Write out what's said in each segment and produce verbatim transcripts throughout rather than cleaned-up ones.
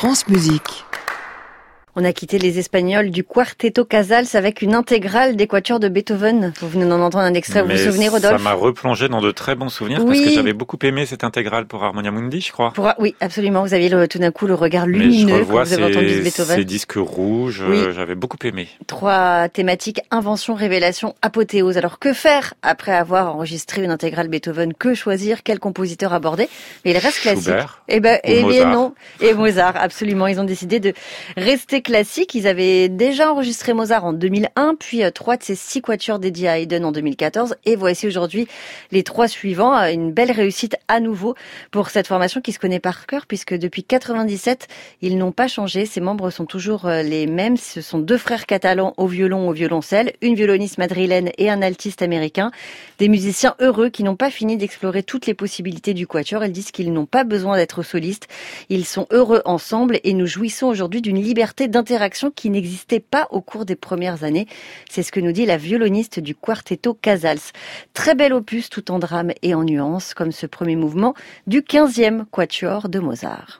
France Musique. On a quitté les Espagnols du Quarteto Casals avec une intégrale des quatuors de Beethoven. Vous venez d'en entendre un extrait, vous vous souvenez, Rodolphe? Ça m'a replongé dans de très bons souvenirs, oui. Parce que j'avais beaucoup aimé cette intégrale pour Harmonia Mundi, je crois. Pour, oui, absolument. Vous aviez le, tout d'un coup le regard lumineux quand vous avez entendu ce Beethoven. Ces disques rouges, oui. euh, j'avais beaucoup aimé. Trois thématiques, invention, révélation, apothéose. Alors que faire après avoir enregistré une intégrale Beethoven? Que choisir? Quel compositeur aborder? Mais il reste classique. Schubert, Eh ben, eh bien Mozart. non. Et Mozart, absolument. Ils ont décidé de rester classiques. Ils avaient déjà enregistré Mozart en deux mille un, puis trois de ses six quatuors dédiés à Haydn en deux mille quatorze. Et voici aujourd'hui les trois suivants. Une belle réussite à nouveau pour cette formation qui se connaît par cœur, puisque depuis quatre-vingt-dix-sept, ils n'ont pas changé. Ses membres sont toujours les mêmes. Ce sont deux frères catalans au violon, au violoncelle, une violoniste madrilène et un altiste américain. Des musiciens heureux qui n'ont pas fini d'explorer toutes les possibilités du quatuor. Ils disent qu'ils n'ont pas besoin d'être solistes. Ils sont heureux ensemble et nous jouissons aujourd'hui d'une liberté d'interaction qui n'existait pas au cours des premières années. C'est ce que nous dit la violoniste du Quarteto Casals. Très bel opus tout en drame et en nuances, comme ce premier mouvement du quinzième quatuor de Mozart.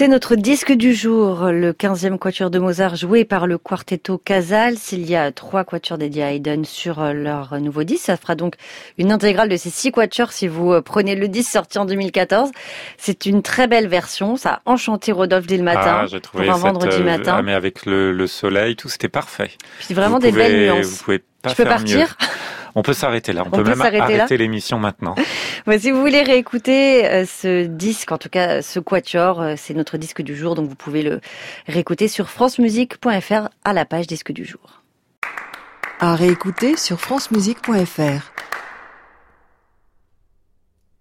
C'est notre disque du jour, le quinzième quatuor de Mozart joué par le Quartetto Casals. Il y a trois quatuors dédiés à Haydn sur leur nouveau disque. Ça fera donc une intégrale de ces six quatuors si vous prenez le disque sorti en deux mille quatorze. C'est une très belle version. Ça a enchanté Rodolphe dès le matin. Ah, j'ai trouvé pour un cette, vendredi matin. Ah, mais avec le, le soleil, tout, c'était parfait. Puis vraiment vous des pouvez, belles nuances. Vous pouvez pas Je peux faire partir mieux. On peut s'arrêter là. On, On peut, peut même s'arrêter arrêter là l'émission maintenant. Ouais, si vous voulez réécouter euh, ce disque, en tout cas ce quatuor, euh, c'est notre disque du jour, donc vous pouvez le réécouter sur francemusique point f r à la page disque du jour. À réécouter sur francemusique point f r.